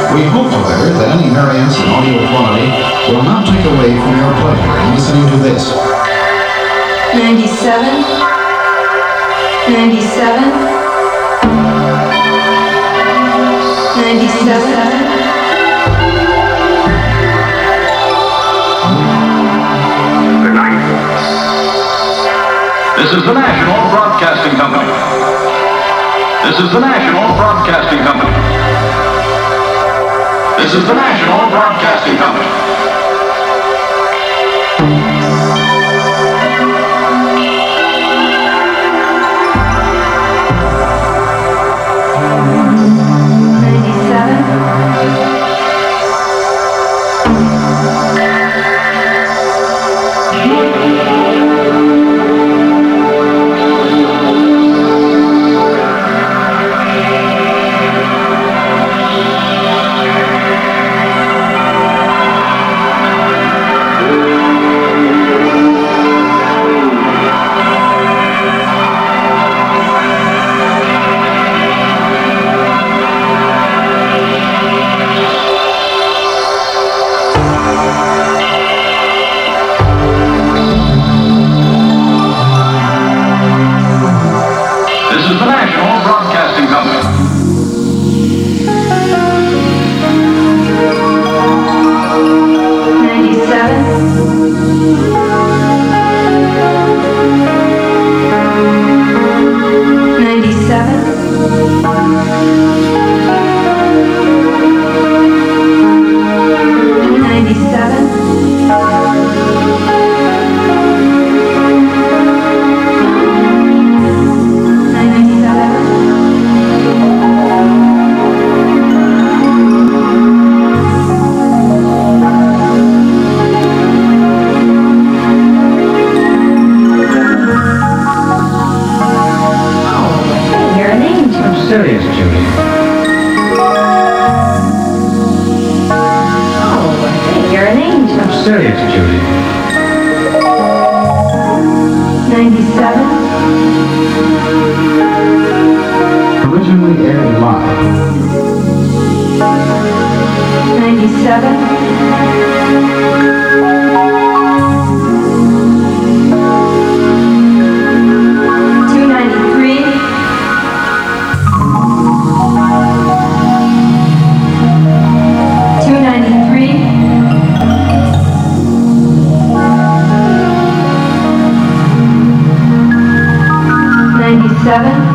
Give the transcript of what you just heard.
We hope, however, that any variance in audio quality will not take away from your pleasure in listening to this. 97, 97, 97. This is the National Broadcasting Company. This is the National Broadcasting Company. This is the National Broadcasting Company. Serious, Judy. Oh, hey, you're an angel. I'm serious, Judy. 97, Originally aired live. 97, 293, 293, 97,